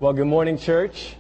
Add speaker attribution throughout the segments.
Speaker 1: Well, good morning, church.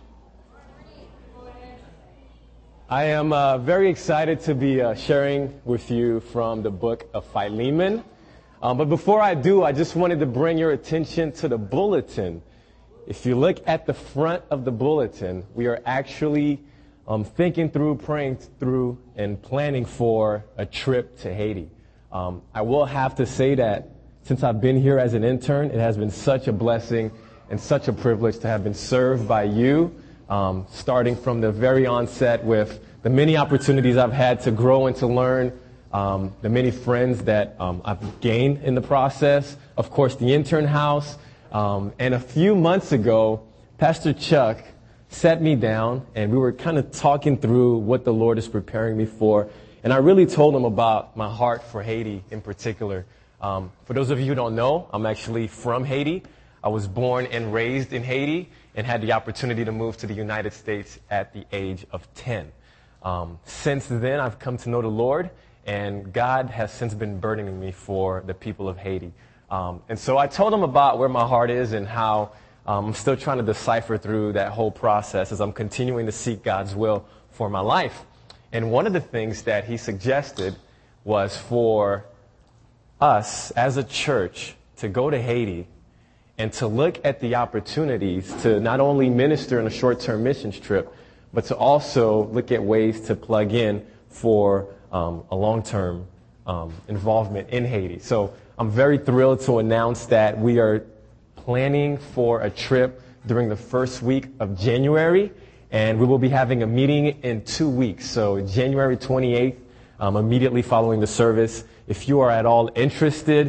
Speaker 1: I am very excited to be sharing with you from the book of Philemon. But before I do, I just wanted to bring your attention to the bulletin. If you look at the front of the bulletin, we are actually thinking through, praying through, and planning for a trip to Haiti. I will have to say that since I've been here as an intern, it has been such a blessing and such a privilege to have been served by you, starting from the very onset with the many opportunities I've had to grow and to learn, the many friends that I've gained in the process, of course, the intern house. And a few months ago, Pastor Chuck sat me down and we were kind of talking through what the Lord is preparing me for. And I really told him about my heart for Haiti in particular. For those of you who don't know, I'm actually from Haiti. I was born and raised in Haiti and had the opportunity to move to the United States at the age of 10. Since then, I've come to know the Lord, and God has since been burdening me for the people of Haiti. And so I told him about where my heart is and how I'm still trying to decipher through that whole process as I'm continuing to seek God's will for my life. And one of the things that he suggested was for us as a church to go to Haiti and to look at the opportunities to not only minister in a short-term missions trip, but to also look at ways to plug in for a long-term involvement in Haiti. So I'm very thrilled to announce that we are planning for a trip during the first week of January, and we will be having a meeting in 2 weeks. So January 28th, immediately following the service. If you are at all interested,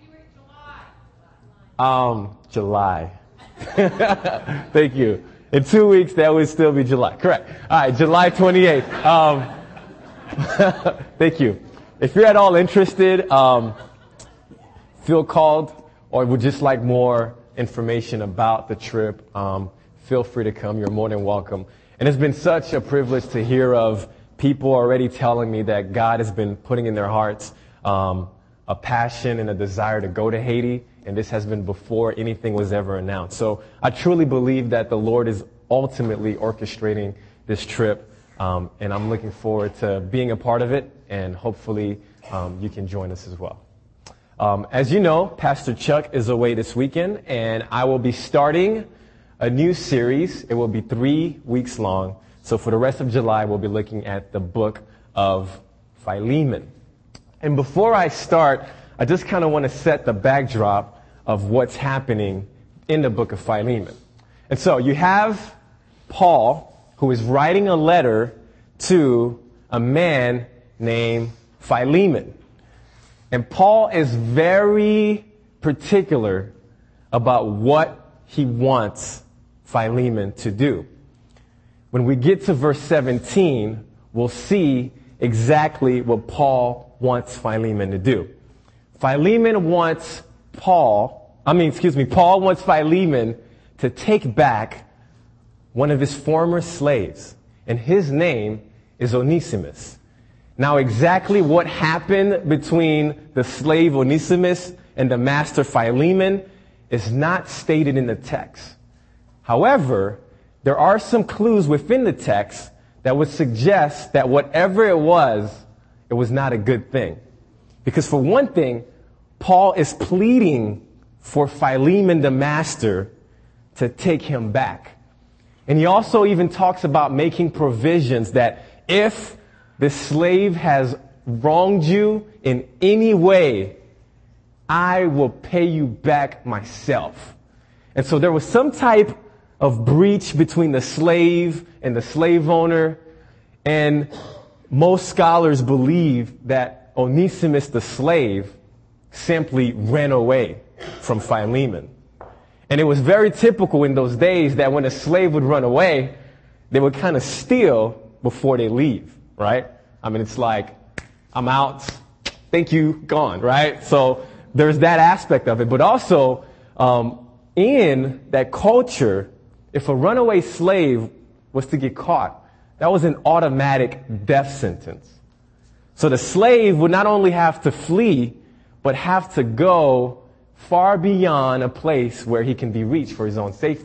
Speaker 1: July. Thank you. In 2 weeks, that would still be July. Correct. All right, July 28th. Thank you. If you're at all interested, feel called or would just like more information about the trip, feel free to come. You're more than welcome. And it's been such a privilege to hear of people already telling me that God has been putting in their hearts a passion and a desire to go to Haiti, and this has been before anything was ever announced. So I truly believe that the Lord is ultimately orchestrating this trip, and I'm looking forward to being a part of it, and hopefully you can join us as well. As you know, Pastor Chuck is away this weekend, and I will be starting a new series. It will be 3 weeks long. So for the rest of July, we'll be looking at the book of Philemon. And before I start, I just kind of want to set the backdrop of what's happening in the book of Philemon. And so you have Paul, who is writing a letter to a man named Philemon. And Paul is very particular about what he wants Philemon to do. When we get to verse 17, we'll see exactly what Paul wants Philemon to do. Paul wants Philemon to take back one of his former slaves, and his name is Onesimus. Now, exactly what happened between the slave Onesimus and the master Philemon is not stated in the text. However, there are some clues within the text that would suggest that whatever it was not a good thing. Because for one thing, Paul is pleading for Philemon the master to take him back. And he also even talks about making provisions that if the slave has wronged you in any way, I will pay you back myself. And so there was some type of breach between the slave and the slave owner. And most scholars believe that Onesimus the slave simply ran away from Philemon. And it was very typical in those days that when a slave would run away, they would kind of steal before they leave, right? I mean, it's like, I'm out, thank you, gone, right? So there's that aspect of it. But also, in that culture, if a runaway slave was to get caught, that was an automatic death sentence. So the slave would not only have to flee, but have to go far beyond a place where he can be reached for his own safety.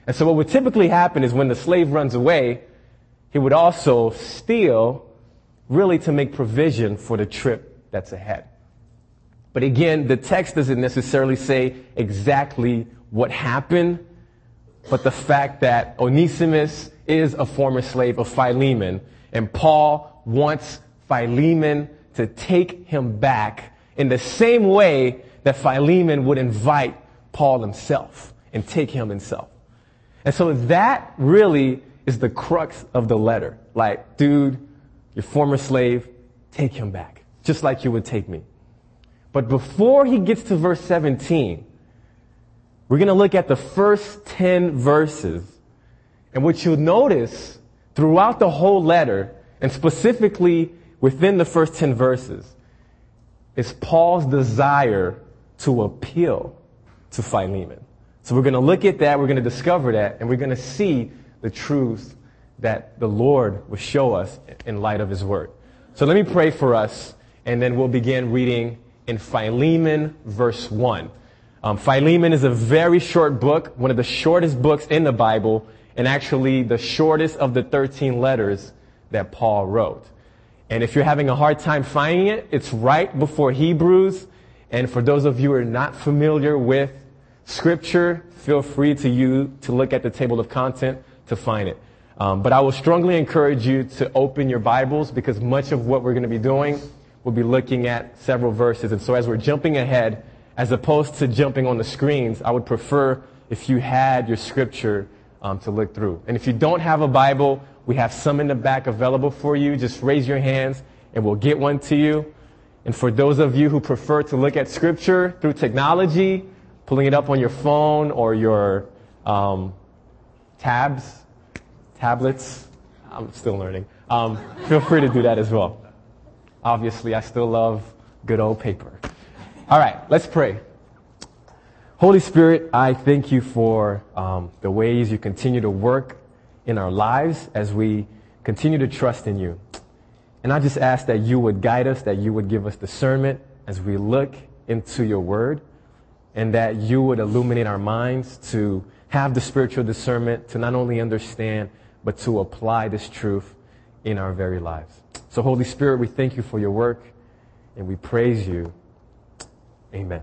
Speaker 1: And so what would typically happen is when the slave runs away, he would also steal, really to make provision for the trip that's ahead. But again, the text doesn't necessarily say exactly what happened, but the fact that Onesimus is a former slave of Philemon, and Paul wants Philemon to take him back in the same way that Philemon would invite Paul himself and take him himself. And so that really is the crux of the letter. Like, dude, your former slave, take him back, just like you would take me. But before he gets to verse 17, we're going to look at the first 10 verses. And what you'll notice throughout the whole letter, and specifically within the first 10 verses, is Paul's desire to appeal to Philemon. So we're going to look at that, we're going to discover that, and we're going to see the truths that the Lord will show us in light of his word. So let me pray for us, and then we'll begin reading in Philemon verse 1. Philemon is a very short book, one of the shortest books in the Bible, and actually the shortest of the 13 letters that Paul wrote. And if you're having a hard time finding it, it's right before Hebrews. And for those of you who are not familiar with Scripture, feel free to look at the table of content to find it. But I will strongly encourage you to open your Bibles, because much of what we're going to be doing, we'll be looking at several verses. And so as we're jumping ahead, as opposed to jumping on the screens, I would prefer if you had your Scripture to look through. And if you don't have a Bible, we have some in the back available for you. Just raise your hands and we'll get one to you. And for those of you who prefer to look at Scripture through technology, pulling it up on your phone or your tablets, I'm still learning. Feel free to do that as well. Obviously, I still love good old paper. All right, let's pray. Holy Spirit, I thank you for the ways you continue to work in our lives as we continue to trust in you. And I just ask that you would guide us, that you would give us discernment as we look into your word, and that you would illuminate our minds to have the spiritual discernment to not only understand, but to apply this truth in our very lives. So Holy Spirit, we thank you for your work, and we praise you. Amen.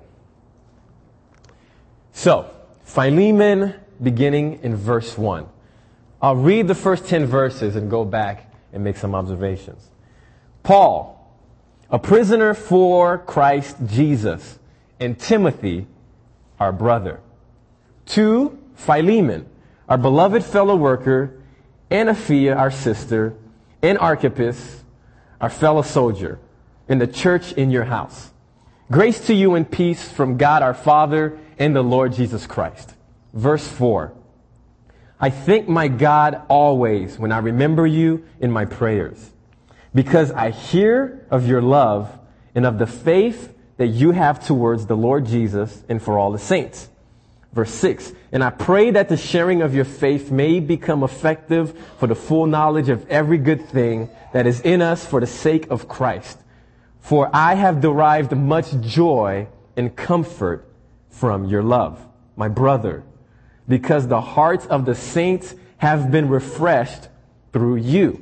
Speaker 1: So, Philemon, beginning in verse 1. I'll read the first 10 verses and go back and make some observations. Paul, a prisoner for Christ Jesus, and Timothy, our brother. To Philemon, our beloved fellow worker, and Apphia, our sister, and Archippus, our fellow soldier, in the church in your house. Grace to you and peace from God our Father and the Lord Jesus Christ. Verse 4. I thank my God always when I remember you in my prayers, because I hear of your love and of the faith that you have towards the Lord Jesus and for all the saints. Verse 6. And I pray that the sharing of your faith may become effective for the full knowledge of every good thing that is in us for the sake of Christ. For I have derived much joy and comfort from your love, my brother, because the hearts of the saints have been refreshed through you.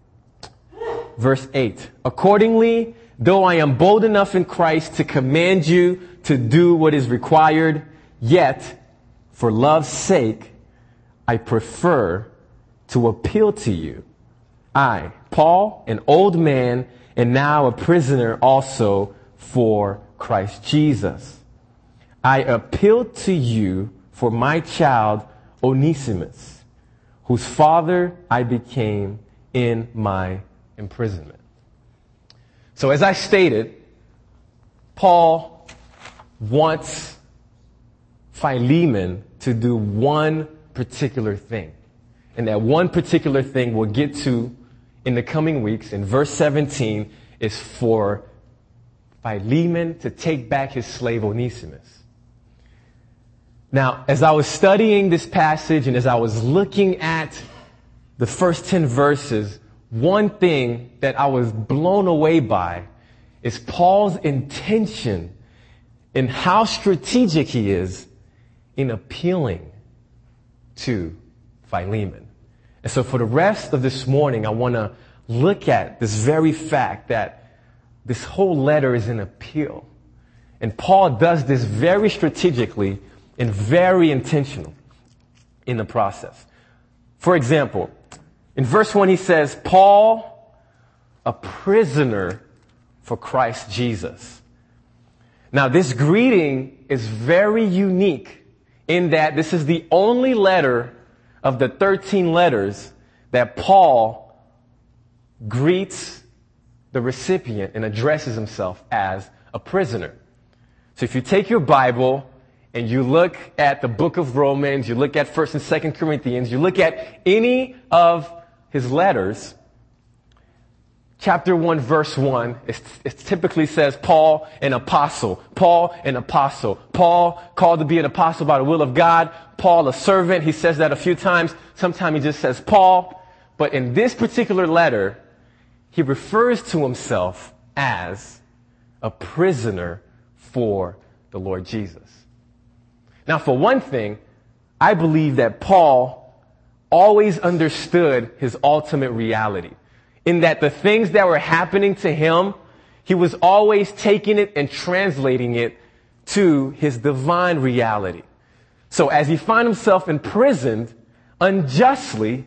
Speaker 1: Verse 8. Accordingly, though I am bold enough in Christ to command you to do what is required, yet, for love's sake, I prefer to appeal to you. I, Paul, an old man, and now a prisoner also for Christ Jesus. I appeal to you for my child Onesimus, whose father I became in my imprisonment. So as I stated, Paul wants Philemon to do one particular thing. And that one particular thing we'll get to in the coming weeks. In verse 17 is for Philemon to take back his slave Onesimus. Now, as I was studying this passage and as I was looking at the first 10 verses, one thing that I was blown away by is Paul's intention in how strategic he is in appealing to Philemon. And so for the rest of this morning, I want to look at this very fact that this whole letter is an appeal. And Paul does this very strategically and very intentional in the process. For example, in verse 1 he says, Paul, a prisoner for Christ Jesus. Now this greeting is very unique in that this is the only letter of the 13 letters that Paul greets the recipient and addresses himself as a prisoner. So if you take your Bible and you look at the book of Romans, you look at 1st and 2nd Corinthians, you look at any of his letters, chapter 1, verse 1, it typically says Paul, an apostle. Paul, an apostle. Paul, called to be an apostle by the will of God. Paul, a servant. He says that a few times. Sometimes he just says Paul. But in this particular letter, he refers to himself as a prisoner for the Lord Jesus. Now, for one thing, I believe that Paul always understood his ultimate reality, in that the things that were happening to him, he was always taking it and translating it to his divine reality. So as he found himself imprisoned unjustly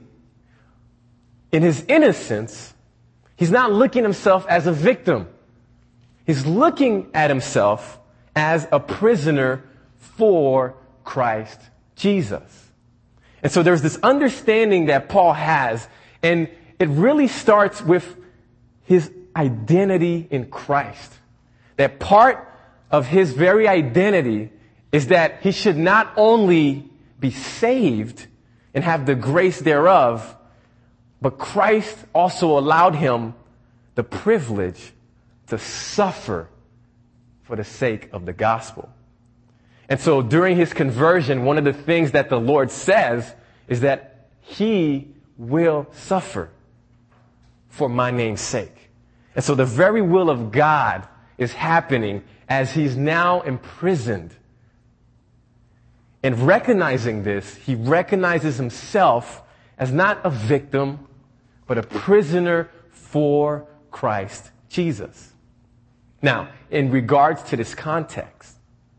Speaker 1: in his innocence, he's not looking at himself as a victim. He's looking at himself as a prisoner for Christ Jesus. And so there's this understanding that Paul has, and it really starts with his identity in Christ. That part of his very identity is that he should not only be saved and have the grace thereof, but Christ also allowed him the privilege to suffer for the sake of the gospel. And so during his conversion, one of the things that the Lord says is that he will suffer for my name's sake. And so the very will of God is happening as he's now imprisoned. And recognizing this, he recognizes himself as not a victim, but a prisoner for Christ Jesus. Now, in regards to this context,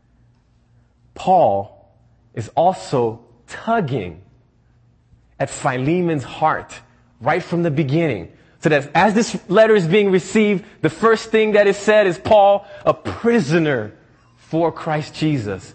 Speaker 1: Paul is also tugging at Philemon's heart right from the beginning. So that as this letter is being received, the first thing that is said is Paul, a prisoner for Christ Jesus.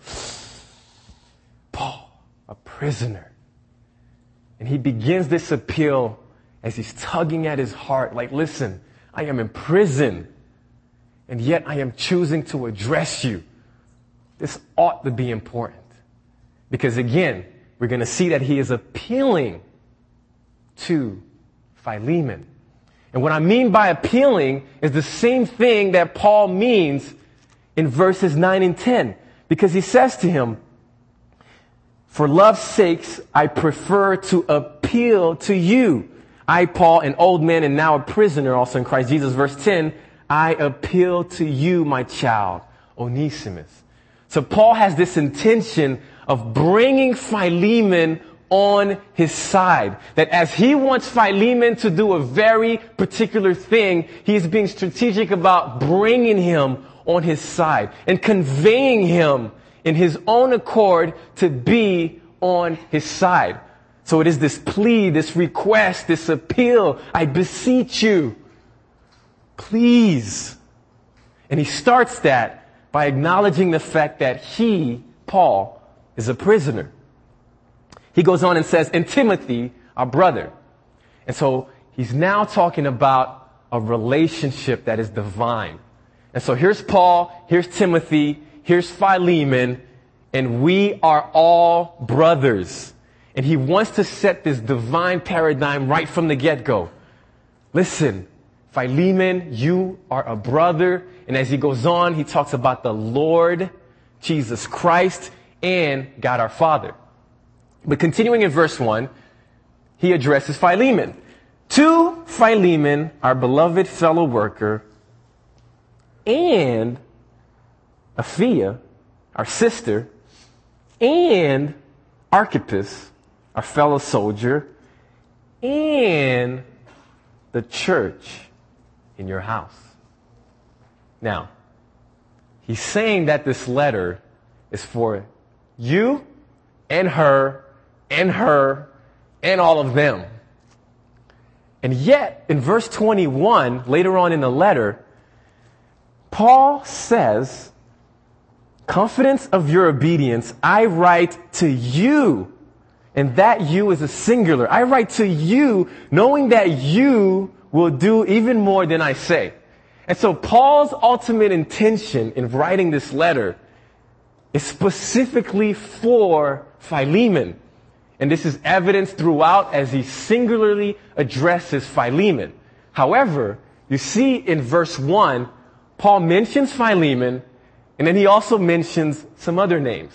Speaker 1: Paul, a prisoner. And he begins this appeal as he's tugging at his heart, like, listen, I am in prison, and yet I am choosing to address you. This ought to be important. Because again, we're going to see that he is appealing to Philemon. And what I mean by appealing is the same thing that Paul means in verses 9 and 10. Because he says to him, for love's sakes, I prefer to appeal to you. I, Paul, an old man and now a prisoner also in Christ Jesus. Verse 10, I appeal to you, my child, Onesimus. So Paul has this intention of bringing Philemon on his side. That as he wants Philemon to do a very particular thing, he is being strategic about bringing him on his side and conveying him in his own accord to be on his side. So it is this plea, this request, this appeal. I beseech you, please. And he starts that by acknowledging the fact that he, Paul, is a prisoner. He goes on and says, and Timothy, our brother. And so he's now talking about a relationship that is divine. And so here's Paul, here's Timothy, here's Philemon, and we are all brothers. And he wants to set this divine paradigm right from the get-go. Listen, Philemon, you are a brother. And as he goes on, he talks about the Lord Jesus Christ and God our Father. But continuing in verse 1, he addresses Philemon. To Philemon, our beloved fellow worker, and Apphia, our sister, and Archippus, our fellow soldier, and the church in your house. Now, he's saying that this letter is for you and her and all of them. And yet, in verse 21, later on in the letter, Paul says, confidence of your obedience, I write to you. And that you is a singular. I write to you knowing that you will do even more than I say. And so Paul's ultimate intention in writing this letter is specifically for Philemon. And this is evidenced throughout as he singularly addresses Philemon. However, you see in verse 1, Paul mentions Philemon, and then he also mentions some other names.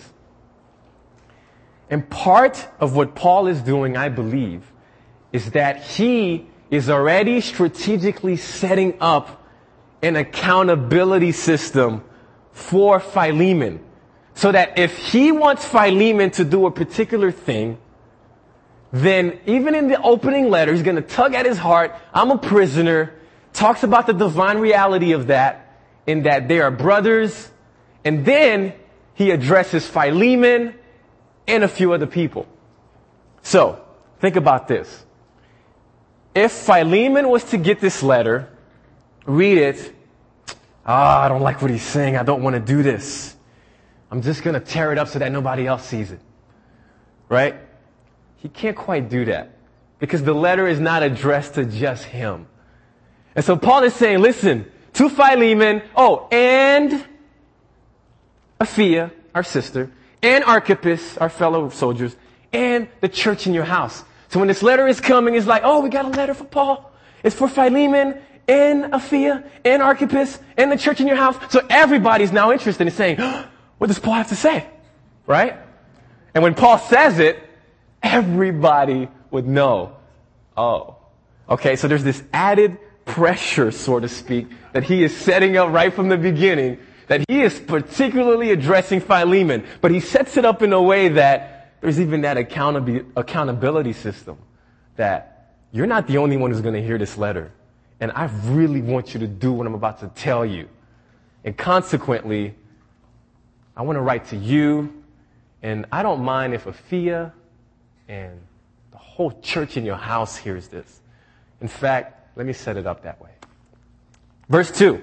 Speaker 1: And part of what Paul is doing, I believe, is that he is already strategically setting up an accountability system for Philemon. So that if he wants Philemon to do a particular thing, then even in the opening letter, he's going to tug at his heart, I'm a prisoner, talks about the divine reality of that, in that they are brothers, and then he addresses Philemon and a few other people. So, think about this. If Philemon was to get this letter, read it, I don't like what he's saying, I don't want to do this. I'm just going to tear it up so that nobody else sees it. Right? He can't quite do that because the letter is not addressed to just him. And so Paul is saying, listen, to Philemon, and Apphia, our sister, and Archippus, our fellow soldiers, and the church in your house. So when this letter is coming, it's like, we got a letter for Paul. It's for Philemon, and Apphia, and Archippus, and the church in your house. So everybody's now interested in saying, what does Paul have to say? Right? And when Paul says it, everybody would know. Okay, so there's this added pressure, so to speak, that he is setting up right from the beginning, that he is particularly addressing Philemon, but he sets it up in a way that there's even that accountability system, that you're not the only one who's going to hear this letter, and I really want you to do what I'm about to tell you. And consequently, I want to write to you, and I don't mind if Apphia and the whole church in your house hears this. In fact, let me set it up that way. Verse 3,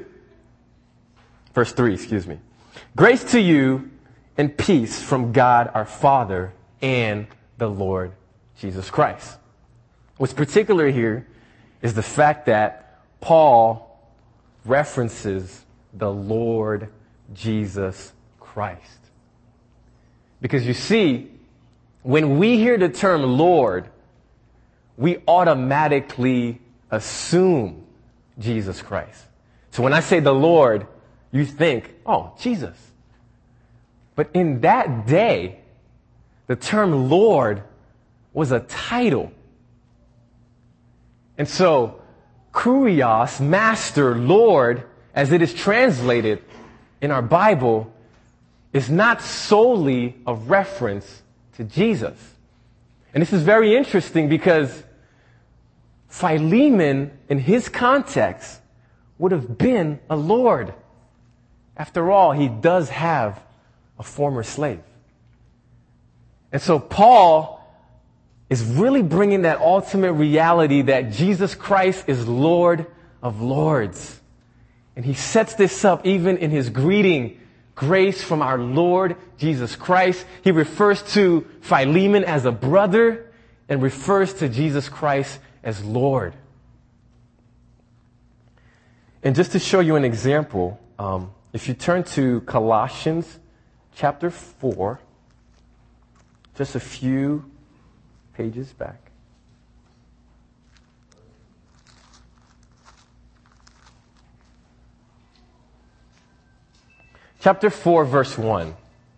Speaker 1: Grace to you and peace from God our Father and the Lord Jesus Christ. What's particular here is the fact that Paul references the Lord Jesus Christ. Because you see, when we hear the term Lord, we automatically assume Jesus Christ. So when I say the Lord, you think, Jesus. But in that day, the term Lord was a title. And so, Kurios, master, Lord, as it is translated in our Bible, is not solely a reference to Jesus. And this is very interesting because Philemon, in his context, would have been a lord. After all, he does have a former slave. And so Paul is really bringing that ultimate reality that Jesus Christ is Lord of Lords. And he sets this up even in his greeting, grace from our Lord Jesus Christ. He refers to Philemon as a brother and refers to Jesus Christ as Lord. And just to show you an example, if you turn to Colossians chapter 4, just a few pages back. Chapter 4, verse 1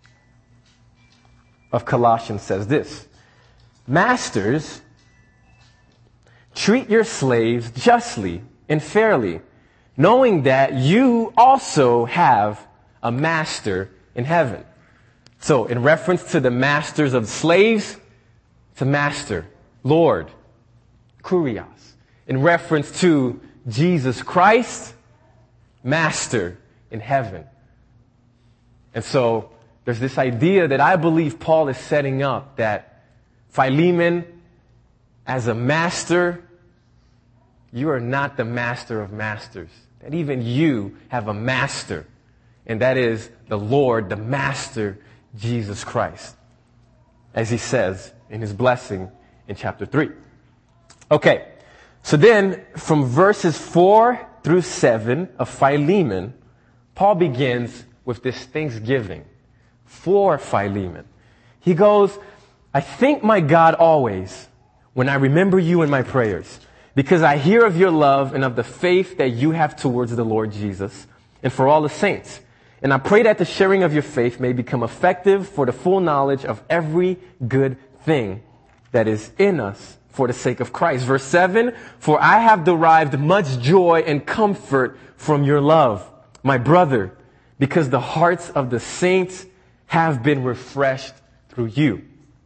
Speaker 1: of Colossians says this: Masters, treat your slaves justly and fairly, knowing that you also have a master in heaven. So, in reference to the masters of slaves, It's a master, Lord, kurios, in reference to Jesus Christ, master in heaven. And so there's this idea that I believe Paul is setting up, that Philemon, as a master, you are not the master of masters. That even you have a master, and that is the Lord, the master, Jesus Christ, as he says in his blessing in chapter 3. Okay, so then from verses 4 through 7 of Philemon, Paul begins with this thanksgiving for Philemon. He goes, I thank my God always when I remember you in my prayers, because I hear of your love and of the faith that you have towards the Lord Jesus and for all the saints. And I pray that the sharing of your faith may become effective for the full knowledge of every good thing that is in us for the sake of Christ. Verse 7, for I have derived much joy and comfort from your love, my brother, because the hearts of the saints have been refreshed through you.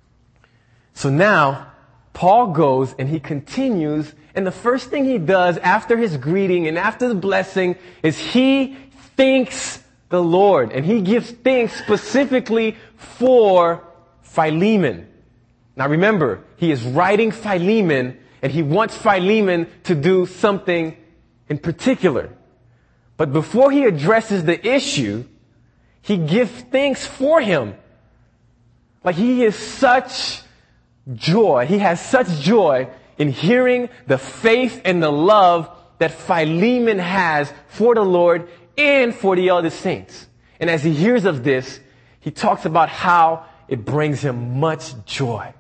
Speaker 1: So now, Paul goes and he continues, and the first thing he does after his greeting and after the blessing is he thanks the Lord, and he gives thanks specifically for Philemon. Now remember, he is writing Philemon, and he wants Philemon to do something in particular. But before he addresses the issue, he gives thanks for him. Like he has such joy in hearing the faith and the love that Philemon has for the Lord and for the other saints. And as he hears of this, he talks about how it brings him much joy.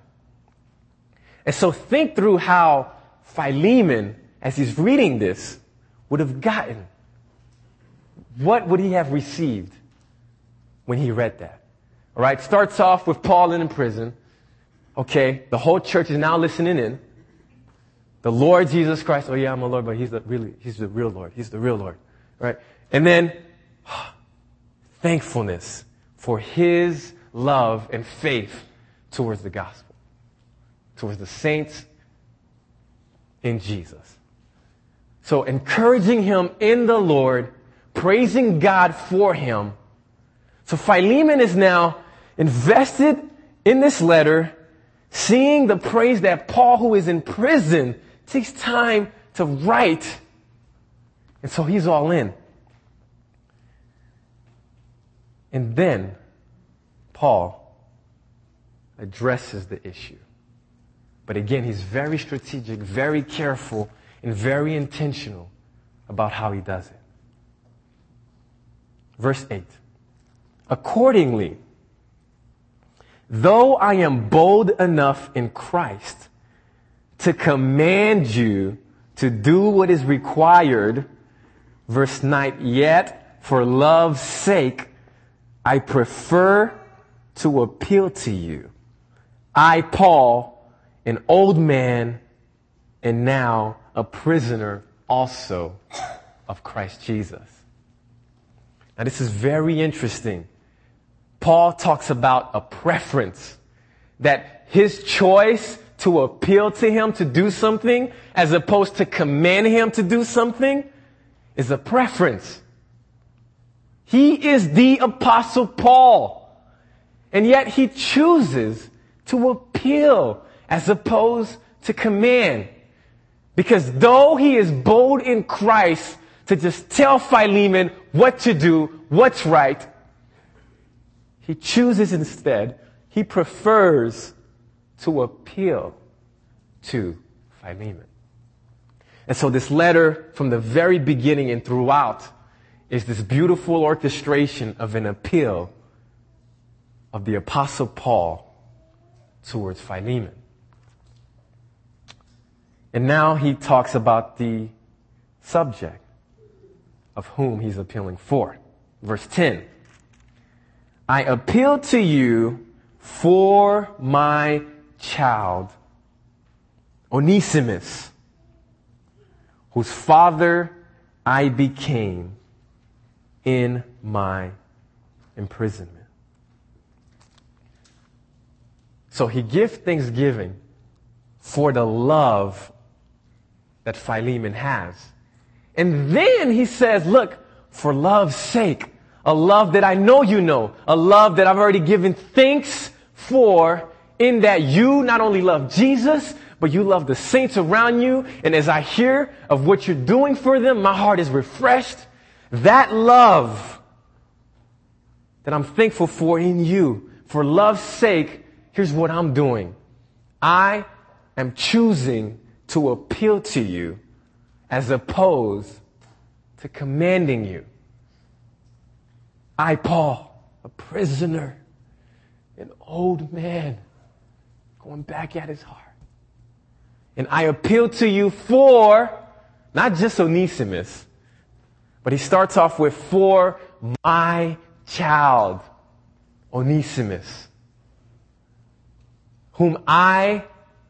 Speaker 1: And so think through how Philemon, as he's reading this, would have gotten. What would he have received when he read that? All right, starts off with Paul in prison. Okay, the whole church is now listening in. The Lord Jesus Christ, oh yeah, I'm a Lord, but he's the real Lord. He's the real Lord. Right? And then thankfulness for his love and faith towards the gospel, towards the saints in Jesus. So encouraging him in the Lord, praising God for him. So Philemon is now invested in this letter, seeing the praise that Paul, who is in prison, takes time to write. And so he's all in. And then Paul addresses the issue. But again, he's very strategic, very careful, and very intentional about how he does it. Verse 8. Accordingly, though I am bold enough in Christ to command you to do what is required, verse 9, yet for love's sake, I prefer to appeal to you. I, Paul, an old man, and now a prisoner also of Christ Jesus. Now this is very interesting. Paul talks about a preference, that his choice to appeal to him to do something as opposed to command him to do something is a preference. He is the Apostle Paul, and yet he chooses to appeal as opposed to command. Because though he is bold in Christ to just tell Philemon what to do, what's right, he chooses instead, he prefers to appeal to Philemon. And so this letter from the very beginning and throughout is this beautiful orchestration of an appeal of the Apostle Paul towards Philemon. And now he talks about the subject of whom he's appealing for. Verse 10. I appeal to you for my child, Onesimus, whose father I became in my imprisonment. So he gives thanksgiving for the love that Philemon has. And then he says, look, for love's sake, a love that I know you know, a love that I've already given thanks for, in that you not only love Jesus, but you love the saints around you. And as I hear of what you're doing for them, my heart is refreshed. That love that I'm thankful for in you, for love's sake, here's what I'm doing. I am choosing to appeal to you as opposed to commanding you. I, Paul, a prisoner, an old man, going back at his heart. And I appeal to you for, not just Onesimus, but he starts off with, for my child, Onesimus, whom I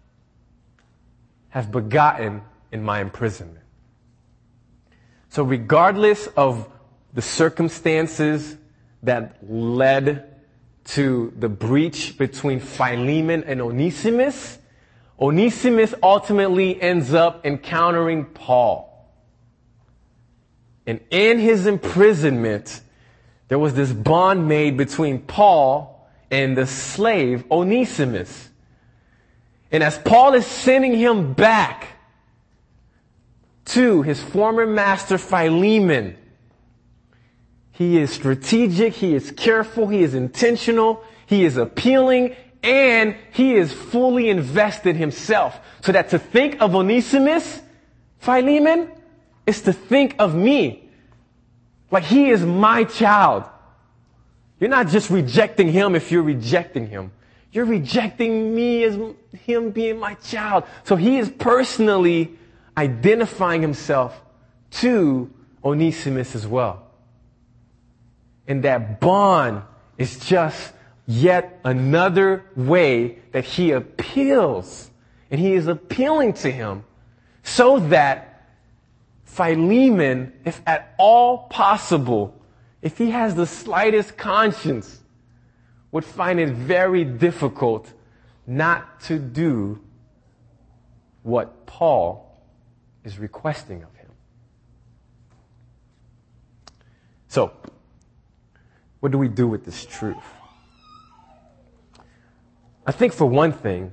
Speaker 1: have begotten in my imprisonment. So regardless of the circumstances that led to the breach between Philemon and Onesimus, Onesimus ultimately ends up encountering Paul. And in his imprisonment, there was this bond made between Paul and the slave Onesimus. And as Paul is sending him back to his former master Philemon, he is strategic, he is careful, he is intentional, he is appealing, and he is fully invested himself. So that to think of Onesimus, Philemon, is to think of me. Like he is my child. You're not just rejecting him if you're rejecting him. You're rejecting me as him being my child. So he is personally identifying himself to Onesimus as well. And that bond is just yet another way that he appeals. And he is appealing to him so that Philemon, if at all possible, if he has the slightest conscience, would find it very difficult not to do what Paul is requesting of him. So, what do we do with this truth? I think for one thing,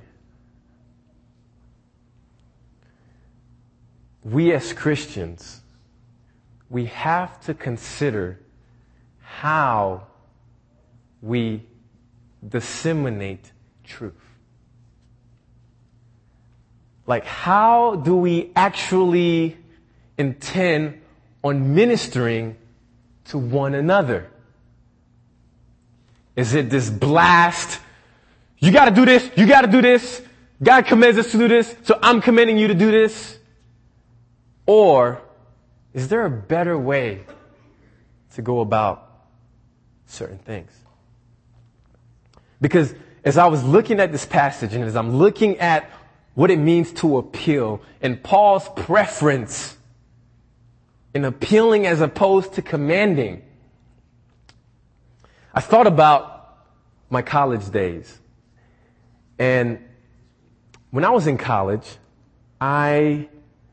Speaker 1: we as Christians, we have to consider how we disseminate truth. Like, how do we actually intend on ministering to one another? Is it this blast? You gotta do this, you gotta do this, God commands us to do this, so I'm commanding you to do this? Or is there a better way to go about certain things? Because as I was looking at this passage and as I'm looking at what it means to appeal and Paul's preference in appealing as opposed to commanding, I thought about my college days. And when I was in college, I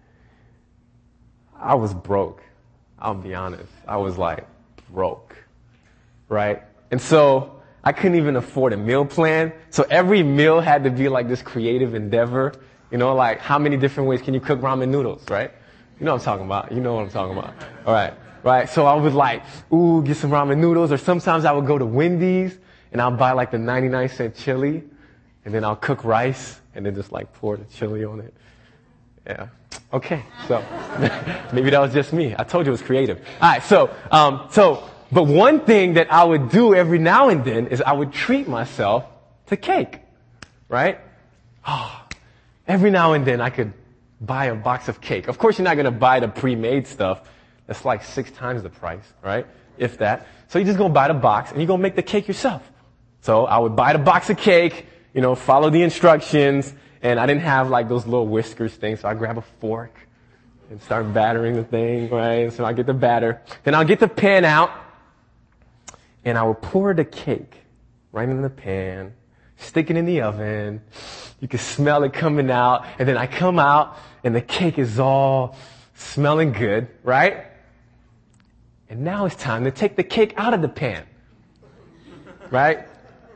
Speaker 1: was broke. I'll be honest. I was like broke, right? And so I couldn't even afford a meal plan. So every meal had to be like this creative endeavor. You know, like how many different ways can you cook ramen noodles, right? You know what I'm talking about. You know what I'm talking about. All right. Right. So I would like, get some ramen noodles. Or sometimes I would go to Wendy's and I'll buy like the 99-cent chili and then I'll cook rice and then just like pour the chili on it. Yeah. Okay. So maybe that was just me. I told you it was creative. All right. But one thing that I would do every now and then is I would treat myself to cake, right? Every now and then I could buy a box of cake. Of course, you're not going to buy the pre-made stuff. That's like 6 times the price, right? If that. So you're just going to buy the box and you're going to make the cake yourself. So I would buy the box of cake, follow the instructions, and I didn't have like those little whiskers things, so I grab a fork and start battering the thing, right? So I get the batter. Then I'll get the pan out, and I will pour the cake right in the pan, stick it in the oven. You can smell it coming out. And then I come out and the cake is all smelling good, right? And now it's time to take the cake out of the pan, right?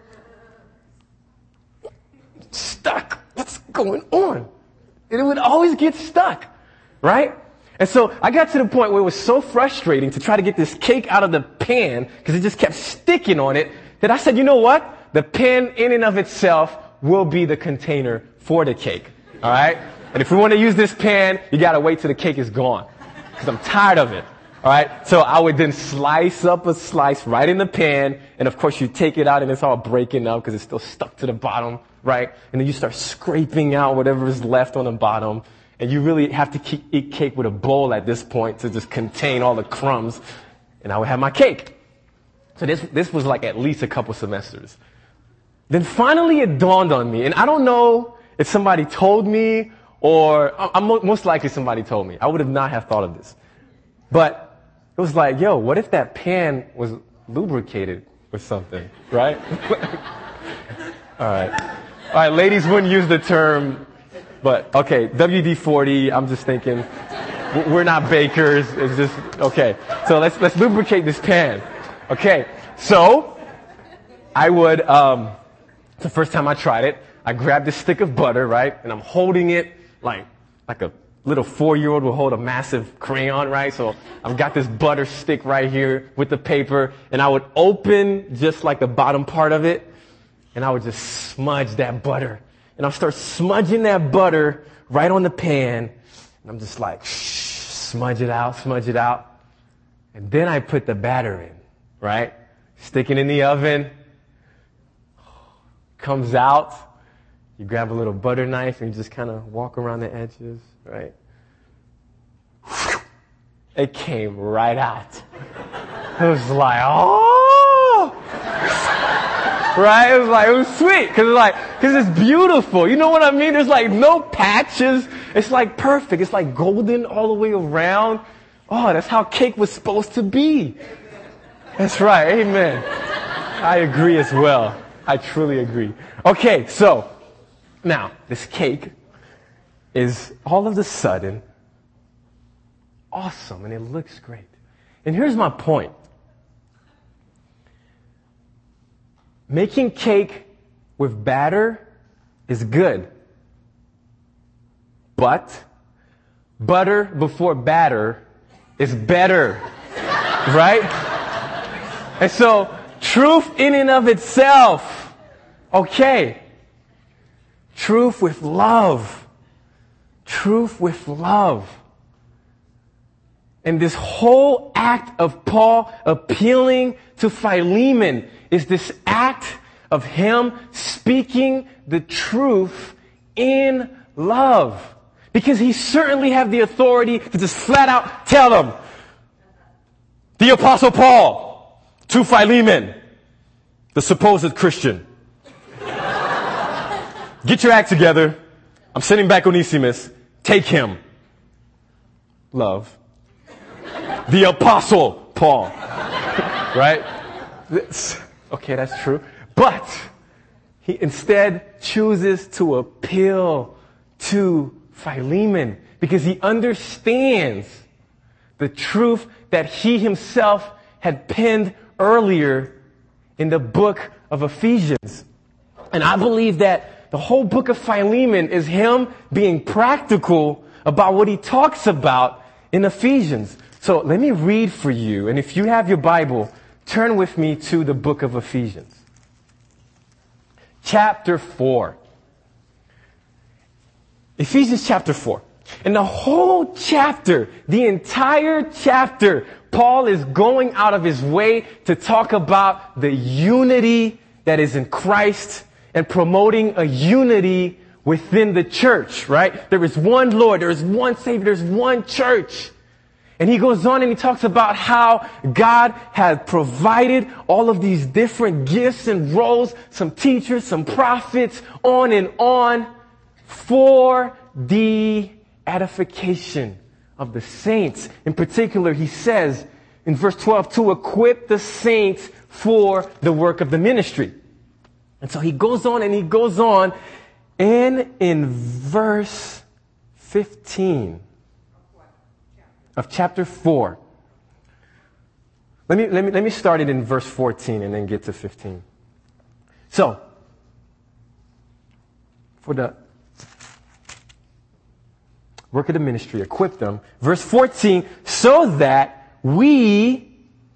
Speaker 1: Stuck. What's going on? And it would always get stuck, right? And so I got to the point where it was so frustrating to try to get this cake out of the pan because it just kept sticking on it that I said, you know what? The pan in and of itself will be the container for the cake, all right? And if we want to use this pan, you got to wait till the cake is gone because I'm tired of it, all right? So I would then slice up a slice right in the pan, and of course you take it out and it's all breaking up because it's still stuck to the bottom, right? And then you start scraping out whatever is left on the bottom. And you really have to eat cake with a bowl at this point to just contain all the crumbs. And I would have my cake. So this was like at least a couple semesters. Then finally it dawned on me. And I don't know if somebody told me or most likely somebody told me. I would have not have thought of this. But it was like, yo, what if that pan was lubricated with something, right? All right, ladies wouldn't use the term. But, okay, WD-40, I'm just thinking, we're not bakers, it's just, okay. So let's lubricate this pan. Okay, so, I would, the first time I tried it, I grabbed this stick of butter, right? And I'm holding it like a little 4-year-old will hold a massive crayon, right? So I've got this butter stick right here with the paper, and I would open just like the bottom part of it, and I would just smudge that butter. And I'll start smudging that butter right on the pan. And I'm just like, smudge it out. And then I put the batter in, right? Stick it in the oven. Comes out. You grab a little butter knife and you just kind of walk around the edges, right? It came right out. It was like, oh! Right? It was sweet. Cause it's beautiful. You know what I mean? There's like no patches. It's like perfect. It's like golden all the way around. Oh, that's how cake was supposed to be. That's right. Amen. I agree as well. I truly agree. Okay, so now this cake is all of a sudden awesome and it looks great. And here's my point. Making cake with batter is good. But butter before batter is better. Right? And so, truth in and of itself. Okay. Truth with love. Truth with love. And this whole act of Paul appealing to Philemon is this act of him speaking the truth in love. Because he certainly had the authority to just flat out tell them, the Apostle Paul to Philemon, the supposed Christian. Get your act together. I'm sending back Onesimus. Take him. Love. The Apostle Paul. Right? Okay, that's true. But he instead chooses to appeal to Philemon because he understands the truth that he himself had penned earlier in the book of Ephesians. And I believe that the whole book of Philemon is him being practical about what he talks about in Ephesians. So let me read for you. And if you have your Bible, turn with me to the book of Ephesians. Chapter 4. Ephesians chapter 4. And the whole chapter, the entire chapter, Paul is going out of his way to talk about the unity that is in Christ and promoting a unity within the church, right? There is one Lord, there is one Savior, there's one church. And he goes on and he talks about how God has provided all of these different gifts and roles, some teachers, some prophets, on, for the edification of the saints. In particular, he says in verse 12, to equip the saints for the work of the ministry. And so he goes on and he goes on. And in verse 15 of chapter 4, let me start it in verse 14 and then get to 15. So, for the work of the ministry, equip them. Verse 14, so that we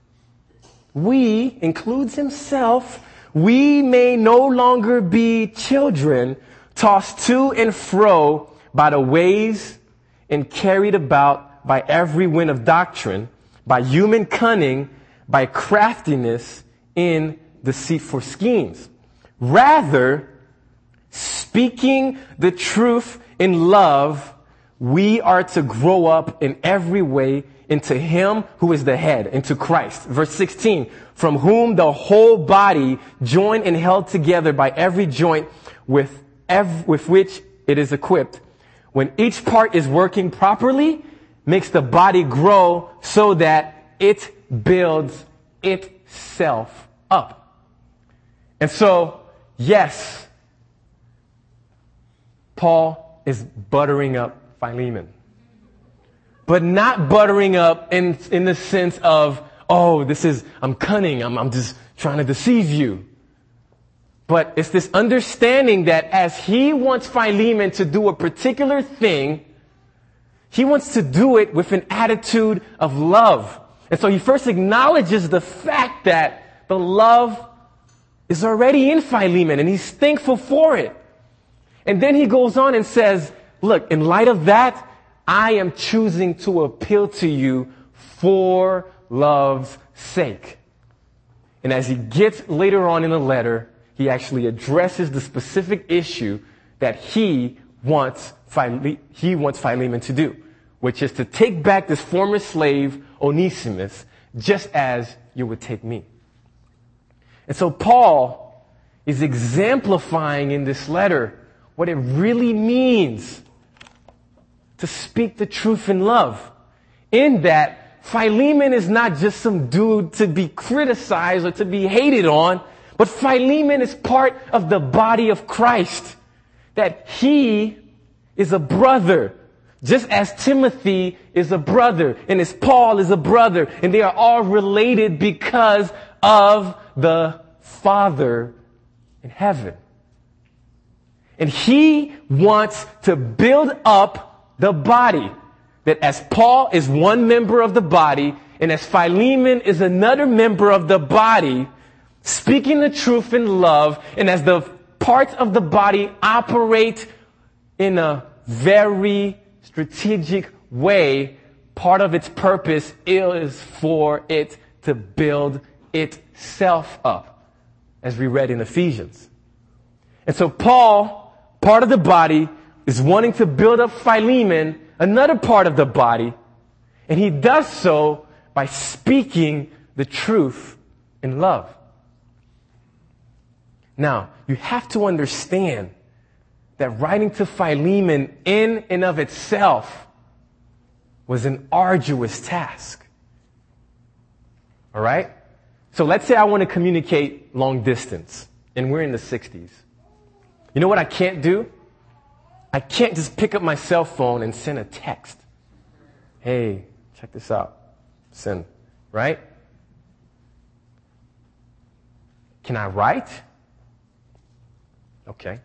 Speaker 1: includes himself, we may no longer be children, tossed to and fro by the waves and carried about by every wind of doctrine, by human cunning, by craftiness in deceitful schemes. Rather, speaking the truth in love, we are to grow up in every way into him who is the head, into Christ. Verse 16, from whom the whole body, joined and held together by every joint with which it is equipped, when each part is working properly, makes the body grow so that it builds itself up. And so, yes, Paul is buttering up Philemon. But not buttering up in the sense of, oh, I'm cunning, I'm just trying to deceive you. But it's this understanding that as he wants Philemon to do a particular thing, he wants to do it with an attitude of love. And so he first acknowledges the fact that the love is already in Philemon and he's thankful for it. And then he goes on and says, look, in light of that, I am choosing to appeal to you for love's sake. And as he gets later on in the letter, he actually addresses the specific issue that he wants Philemon to do, which is to take back this former slave, Onesimus, just as you would take me. And so Paul is exemplifying in this letter what it really means to speak the truth in love. In that, Philemon is not just some dude to be criticized or to be hated on, but Philemon is part of the body of Christ. That he is a brother, just as Timothy is a brother, and as Paul is a brother, and they are all related because of the Father in heaven. And he wants to build up the body, that as Paul is one member of the body, and as Philemon is another member of the body, speaking the truth in love, and as the parts of the body operate in a very strategic way, part of its purpose is for it to build itself up, as we read in Ephesians. And so Paul, part of the body, is wanting to build up Philemon, another part of the body, and he does so by speaking the truth in love. Now, you have to understand that writing to Philemon in and of itself was an arduous task. All right? So let's say I want to communicate long distance, and we're in the 60s. You know what I can't do? I can't just pick up my cell phone and send a text. Hey, check this out. Send, right? Can I write? Okay.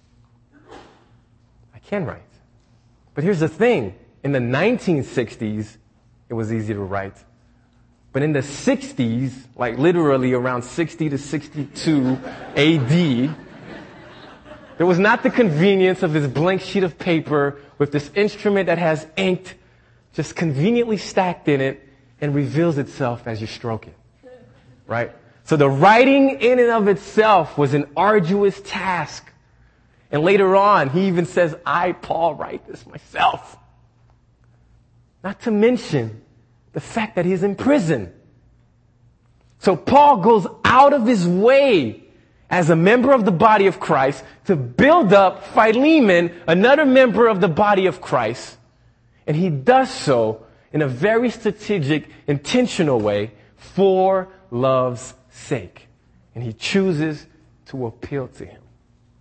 Speaker 1: I can write. But here's the thing. In the 1960s, it was easy to write. But in the 60s, like literally around 60 to 62 AD, there was not the convenience of this blank sheet of paper with this instrument that has ink just conveniently stacked in it and reveals itself as you stroke it. Right? So the writing in and of itself was an arduous task. And later on, he even says, I, Paul, write this myself. Not to mention the fact that he's in prison. So Paul goes out of his way as a member of the body of Christ to build up Philemon, another member of the body of Christ. And he does so in a very strategic, intentional way for love's sake. And he chooses to appeal to him.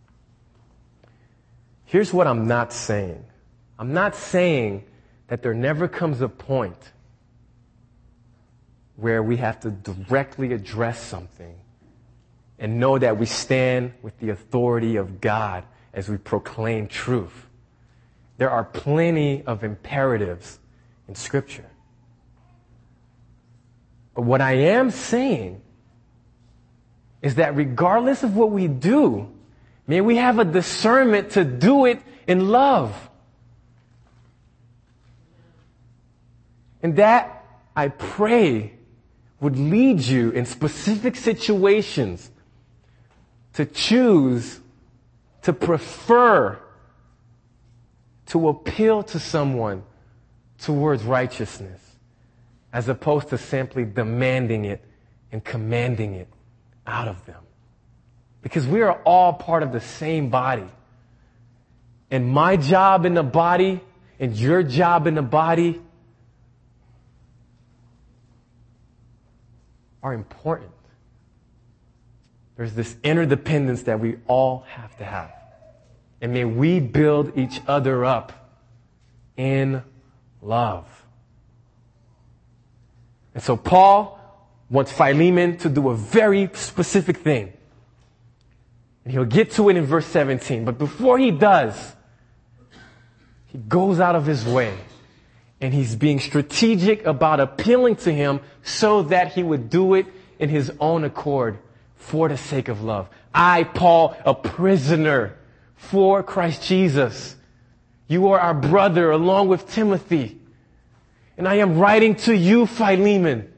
Speaker 1: Here's what I'm not saying. I'm not saying that there never comes a point where we have to directly address something and know that we stand with the authority of God as we proclaim truth. There are plenty of imperatives in Scripture. But what I am saying is that regardless of what we do, may we have a discernment to do it in love. And that, I pray, would lead you in specific situations to choose, to prefer, to appeal to someone towards righteousness, as opposed to simply demanding it and commanding it out of them. Because we are all part of the same body. And my job in the body and your job in the body are important. There's this interdependence that we all have to have. And may we build each other up in love. And so Paul wants Philemon to do a very specific thing. And he'll get to it in verse 17. But before he does, he goes out of his way. And he's being strategic about appealing to him so that he would do it in his own accord for the sake of love. I, Paul, a prisoner for Christ Jesus. You are our brother along with Timothy. And I am writing to you, Philemon,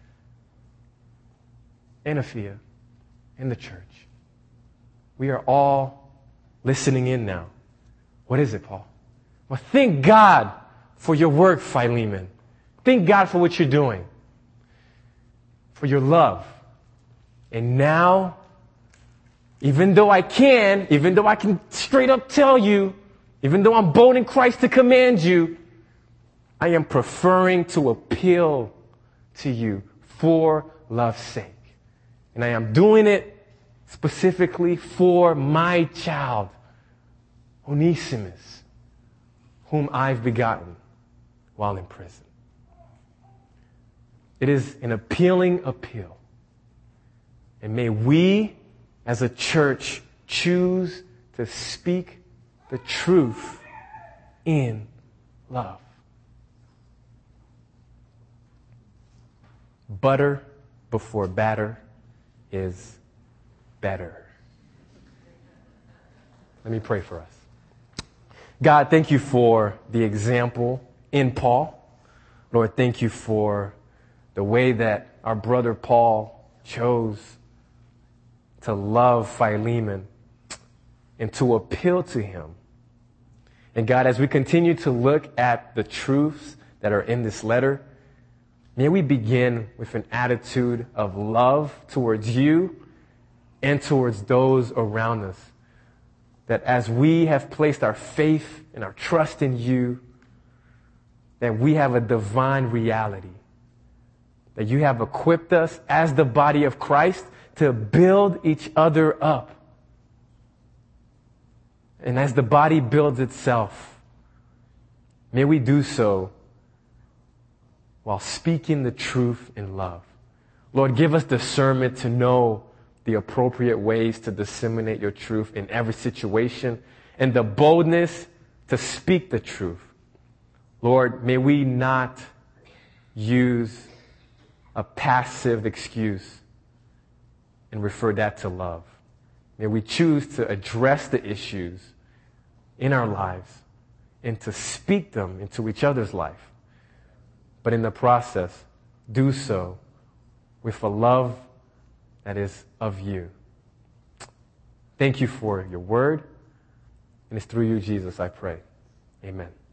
Speaker 1: and Apphia, and the church. We are all listening in now. What is it, Paul? Well, thank God for your work, Philemon. Thank God for what you're doing. For your love. And now, even though I can straight up tell you, even though I'm bold in Christ to command you, I am preferring to appeal to you for love's sake. And I am doing it specifically for my child, Onesimus, whom I've begotten while in prison. It is an appealing appeal. And may we, as a church, choose to speak the truth in love. Butter before batter is better. Let me pray for us. God, thank you for the example in Paul. Lord, thank you for the way that our brother Paul chose to love Philemon and to appeal to him. And God, as we continue to look at the truths that are in this letter, may we begin with an attitude of love towards you and towards those around us. That as we have placed our faith and our trust in you, that we have a divine reality. That you have equipped us as the body of Christ to build each other up. And as the body builds itself, may we do so while speaking the truth in love. Lord, give us discernment to know the appropriate ways to disseminate your truth in every situation, and the boldness to speak the truth. Lord, may we not use a passive excuse and refer that to love. May we choose to address the issues in our lives and to speak them into each other's life. But in the process, do so with a love that is of you. Thank you for your word. And it's through you, Jesus, I pray. Amen.